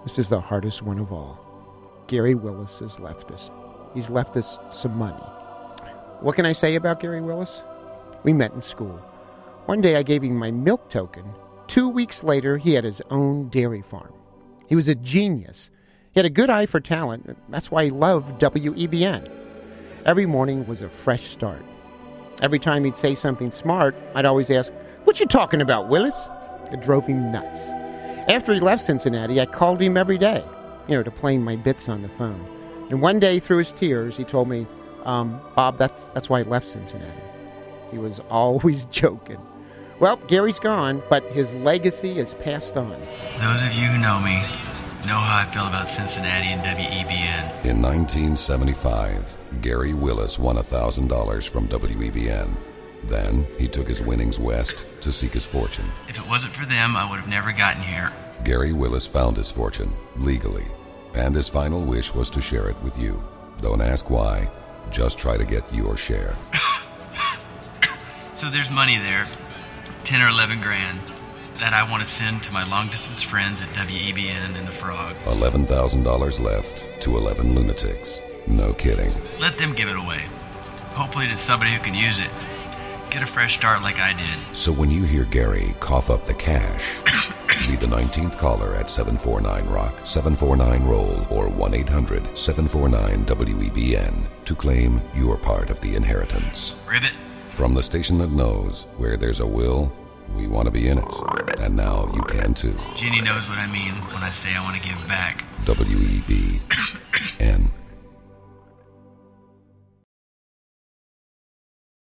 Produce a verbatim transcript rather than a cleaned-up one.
This is the hardest one of all. Gary Willis has left us. He's left us some money. What can I say about Gary Willis? We met in school. One day I gave him my milk token. Two weeks later, he had his own dairy farm. He was a genius. He had a good eye for talent. That's why he loved W E B N. Every morning was a fresh start. Every time he'd say something smart, I'd always ask, "What you talking about, Willis?" It drove him nuts. After he left Cincinnati, I called him every day, you know, to play my bits on the phone. And one day, through his tears, he told me, um, Bob, that's that's why I left Cincinnati. He was always joking. Well, Gary's gone, but his legacy is passed on. Those of you who know me know how I feel about Cincinnati and W E B N. In nineteen seventy-five, Gary Willis won one thousand dollars from W E B N. Then he took his winnings west to seek his fortune. If it wasn't for them, I would have never gotten here. Gary Willis found his fortune, legally, and his final wish was to share it with you. Don't ask why, just try to get your share. So there's money there, ten or eleven grand, that I want to send to my long-distance friends at W E B N and the Frog. eleven thousand dollars left to eleven lunatics. No kidding. Let them give it away. Hopefully to somebody who can use it. Get a fresh start like I did. So when you hear Gary cough up the cash, be the nineteenth caller at seven four nine rock, seven four nine roll, or one eight hundred seven four nine W E B N to claim your part of the inheritance. Ribbit. From the station that knows where there's a will, we want to be in it. And now you can too. Jenny knows what I mean when I say I want to give back. W E B N.